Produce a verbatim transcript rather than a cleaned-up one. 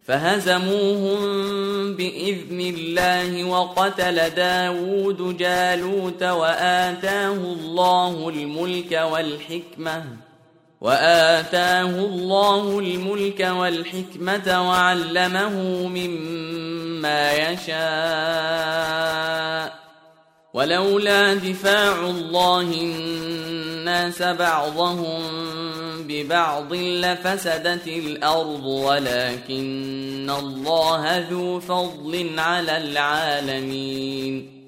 فهزموهم بإذن الله وقتل داود جالوت وآتاه الله الملك والحكمة وآتاه الله الملك والحكمة وعلمه مما يشاء ولولا دفاع الله الناس بعضهم ببعض لفسدت الأرض ولكن الله ذو فضل على العالمين